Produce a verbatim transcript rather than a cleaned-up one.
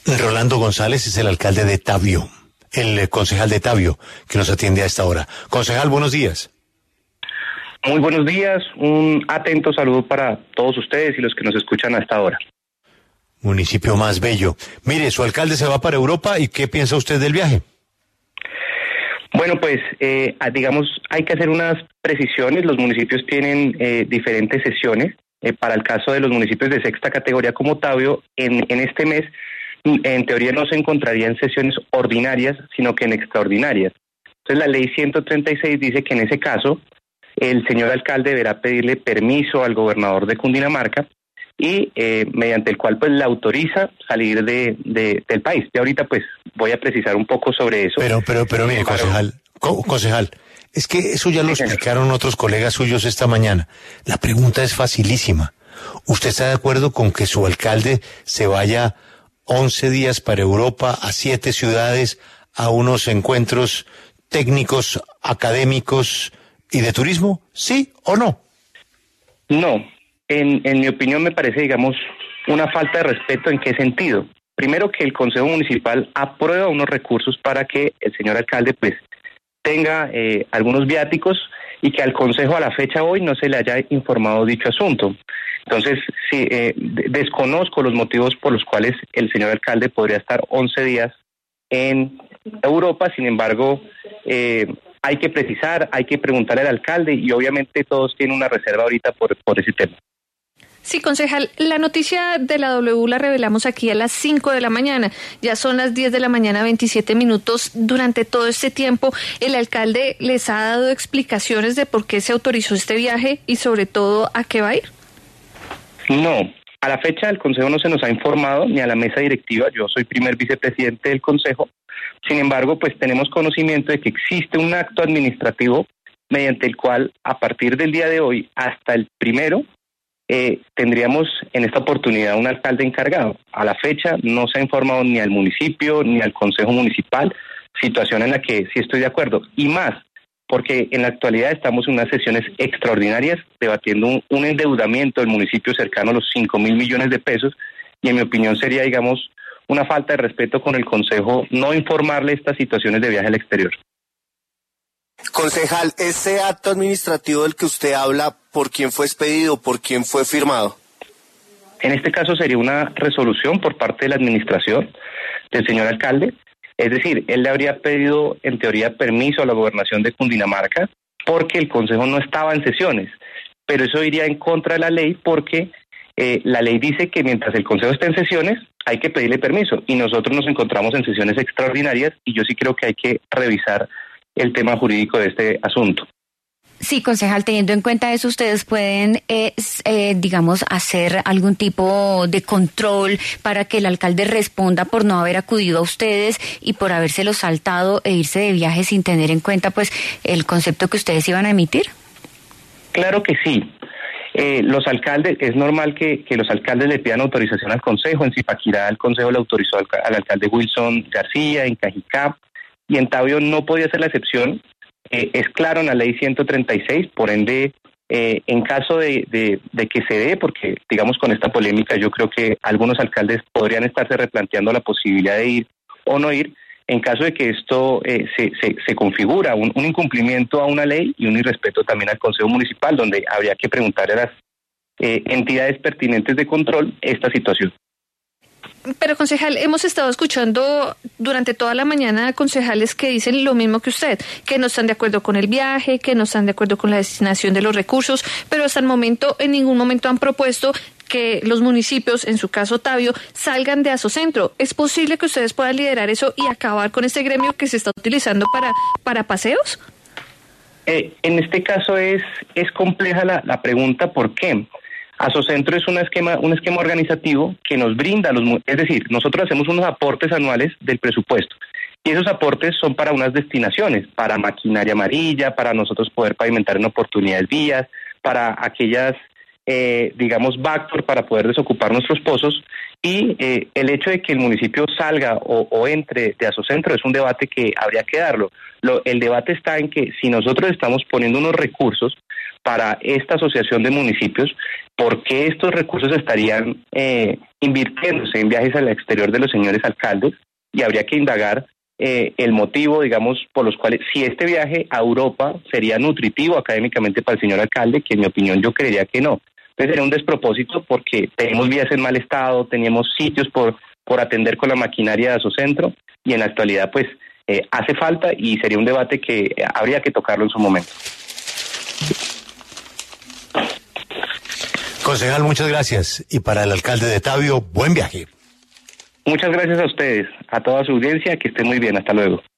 Rolando González es el alcalde de Tabio, el eh, concejal de Tabio, que nos atiende a esta hora. Concejal, buenos días. Muy buenos días, un atento saludo para todos ustedes y los que nos escuchan a esta hora. Municipio más bello. Mire, su alcalde se va para Europa, ¿y qué piensa usted del viaje? Bueno, pues, eh, digamos, hay que hacer unas precisiones. Los municipios tienen eh, diferentes sesiones. Eh, para el caso de los municipios de sexta categoría como Tabio, en, en este mes, en teoría no se encontraría en sesiones ordinarias, sino que en extraordinarias. Entonces, la ley ciento treinta y seis dice que en ese caso, el señor alcalde deberá pedirle permiso al gobernador de Cundinamarca y eh, mediante el cual pues le autoriza salir de, de del país. Y ahorita pues voy a precisar un poco sobre eso. Pero, pero, pero mire, concejal, co- concejal, es que eso ya lo explicaron otros colegas suyos esta mañana. La pregunta es facilísima. ¿Usted está de acuerdo con que su alcalde se vaya once días para Europa, a siete ciudades, a unos encuentros técnicos, académicos y de turismo? ¿Sí o no? No. En, en mi opinión me parece, digamos, una falta de respeto. ¿En qué sentido? Primero, que el Consejo Municipal aprueba unos recursos para que el señor alcalde pues tenga eh, algunos viáticos y que al Consejo a la fecha hoy no se le haya informado dicho asunto. Entonces, sí, eh, desconozco los motivos por los cuales el señor alcalde podría estar once días en Europa. Sin embargo, eh, hay que precisar, hay que preguntarle al alcalde y obviamente todos tienen una reserva ahorita por, por ese tema. Sí, concejal, la noticia de la W la revelamos aquí a las cinco de la mañana. Ya son las diez de la mañana, veintisiete minutos. Durante todo este tiempo, ¿el alcalde les ha dado explicaciones de por qué se autorizó este viaje y sobre todo a qué va a ir? No, a la fecha el Consejo no se nos ha informado, ni a la mesa directiva. Yo soy primer vicepresidente del Consejo. Sin embargo, pues tenemos conocimiento de que existe un acto administrativo mediante el cual, a partir del día de hoy hasta el primero, eh, tendríamos en esta oportunidad un alcalde encargado. A la fecha no se ha informado ni al municipio ni al Consejo Municipal, situación en la que sí estoy de acuerdo. Y más, porque en la actualidad estamos en unas sesiones extraordinarias debatiendo un, un endeudamiento del municipio cercano a los cinco mil millones de pesos, y en mi opinión sería, digamos, una falta de respeto con el Consejo no informarle estas situaciones de viaje al exterior. Concejal, ese acto administrativo del que usted habla, ¿por quién fue expedido, por quién fue firmado? En este caso sería una resolución por parte de la administración del señor alcalde. Es decir, él le habría pedido, en teoría, permiso a la gobernación de Cundinamarca porque el Consejo no estaba en sesiones. Pero eso iría en contra de la ley porque eh, la ley dice que mientras el Consejo esté en sesiones hay que pedirle permiso. Y nosotros nos encontramos en sesiones extraordinarias y yo sí creo que hay que revisar el tema jurídico de este asunto. Sí, concejal, teniendo en cuenta eso, ustedes pueden, eh, eh, digamos, hacer algún tipo de control para que el alcalde responda por no haber acudido a ustedes y por habérselo saltado e irse de viaje sin tener en cuenta, pues, el concepto que ustedes iban a emitir. Claro que sí. Eh, los alcaldes, es normal que, que los alcaldes le pidan autorización al Consejo. En Zipaquirá el Consejo le autorizó al, al alcalde Wilson García, en Cajicá, y en Tabio no podía ser la excepción. Eh, es claro en la ley ciento treinta y seis, por ende, eh, en caso de, de, de que se dé, porque digamos con esta polémica yo creo que algunos alcaldes podrían estarse replanteando la posibilidad de ir o no ir, en caso de que esto eh, se, se, se configura un, un incumplimiento a una ley y un irrespeto también al Consejo Municipal, donde habría que preguntar a las eh, entidades pertinentes de control esta situación. Pero, concejal, hemos estado escuchando durante toda la mañana a concejales que dicen lo mismo que usted, que no están de acuerdo con el viaje, que no están de acuerdo con la destinación de los recursos, pero hasta el momento, en ningún momento han propuesto que los municipios, en su caso Tabio, salgan de Asocentro. ¿Es posible que ustedes puedan liderar eso y acabar con este gremio que se está utilizando para, para paseos? Eh, en este caso es, es compleja la, la pregunta, ¿por qué? Asocentro es un esquema, un esquema organizativo que nos brinda, los, es decir, nosotros hacemos unos aportes anuales del presupuesto y esos aportes son para unas destinaciones, para maquinaria amarilla, para nosotros poder pavimentar en oportunidades vías, para aquellas, eh, digamos, backdoor para poder desocupar nuestros pozos, y eh, el hecho de que el municipio salga o, o entre de Asocentro es un debate que habría que darlo. Lo, el debate está en que si nosotros estamos poniendo unos recursos para esta asociación de municipios, por qué estos recursos estarían eh, invirtiéndose en viajes al exterior de los señores alcaldes, y habría que indagar eh, el motivo, digamos, por los cuales, si este viaje a Europa sería nutritivo académicamente para el señor alcalde, que en mi opinión yo creería que no. Entonces sería un despropósito porque tenemos vías en mal estado, teníamos sitios por, por atender con la maquinaria de Asocentro, y en la actualidad pues eh, hace falta, y sería un debate que habría que tocarlo en su momento. Concejal, muchas gracias. Y para el alcalde de Tabio, buen viaje. Muchas gracias a ustedes, a toda su audiencia, que estén muy bien, hasta luego.